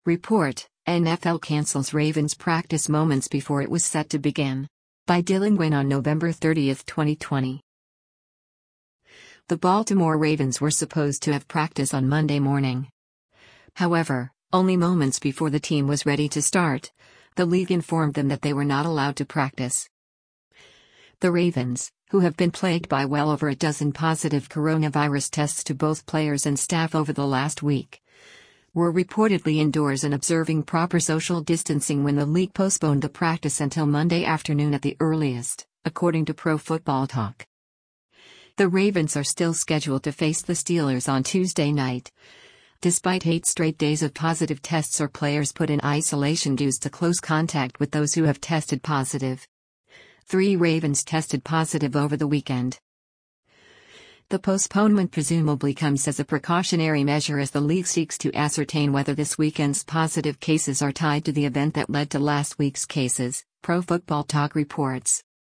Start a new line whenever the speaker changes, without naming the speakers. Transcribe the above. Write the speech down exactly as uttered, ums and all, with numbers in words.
Report: N F L cancels Ravens practice moments before it was set to begin. By Dylan Wynn on November thirtieth, twenty twenty. The Baltimore Ravens were supposed to have practice on Monday morning. However, only moments before the team was ready to start, the league informed them that they were not allowed to practice. The Ravens, who have been plagued by well over a dozen positive coronavirus tests to both players and staff over the last week, were reportedly indoors and observing proper social distancing when the league postponed the practice until Monday afternoon at the earliest, according to Pro Football Talk. The Ravens are still scheduled to face the Steelers on Tuesday night, despite eight straight days of positive tests or players put in isolation due to close contact with those who have tested positive. Three Ravens tested positive over the weekend. The postponement presumably comes as a precautionary measure as the league seeks to ascertain whether this weekend's positive cases are tied to the event that led to last week's cases, Pro Football Talk reports.